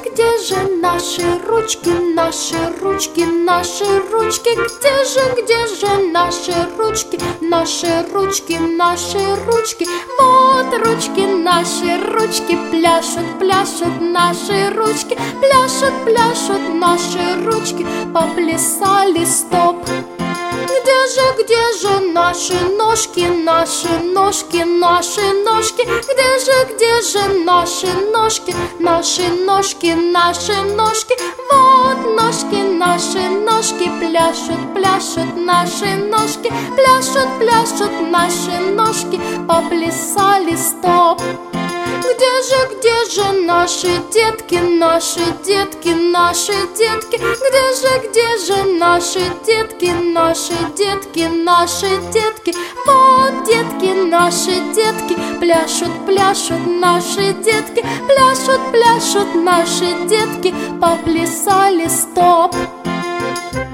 где же наши ручки, наши ручки, наши ручки? Где же наши ручки, наши ручки, наши ручки? Вот ручки, наши ручки, пляшут, пляшут наши ручки, пляшут, пляшут наши ручки, поплясали, стоп. Где же наши ножки, наши ножки, наши ножки? Где же наши ножки, наши ножки, наши ножки? Вот ножки, наши ножки, пляшут, пляшут наши ножки, пляшут, пляшут наши ножки, поплясали, стоп. Где же наши детки, наши детки, наши детки? Где же наши детки, наши детки, наши детки? Вот детки, наши детки, пляшут, пляшут наши детки, пляшут, пляшут наши детки, поплясали, стоп.